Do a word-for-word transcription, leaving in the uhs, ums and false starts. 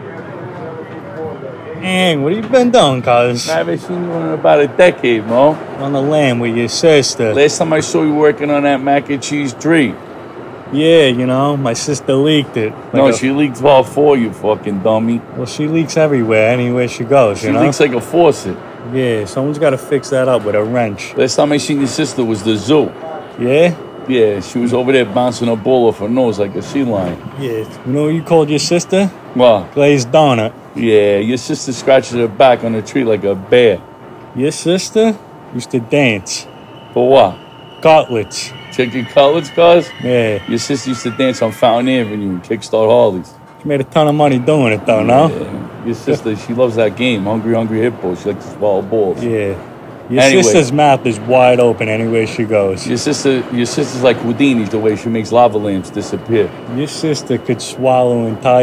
Dang, what have you been doing, cuz? I haven't seen you in about a decade, Mo. On the land with your sister. Last time I saw you working on that mac and cheese tree. Yeah, you know, my sister leaked it. Like no, a, she leaks all for you, fucking dummy. Well, she leaks everywhere, anywhere she goes, she you know? She leaks like a faucet. Yeah, someone's got to fix that up with a wrench. Last time I seen your sister was the zoo. Yeah? Yeah, she was over there bouncing a ball off her nose like a sea lion. Yeah, you know what you called your sister? What? Glazed donut. Yeah, your sister scratches her back on the tree like a bear. Your sister used to dance. For what? Cutlets. Chicken cutlets, cuz? Yeah. Your sister used to dance on Fountain Avenue and kickstart Harleys. She made a ton of money doing it, though, yeah. no? Your sister, she loves that game, Hungry Hungry Hippo. She likes to swallow balls. Yeah. Your anyway, sister's mouth is wide open anywhere she goes. Your sister, your sister's like Houdini, the way she makes lava lamps disappear. Your sister could swallow entire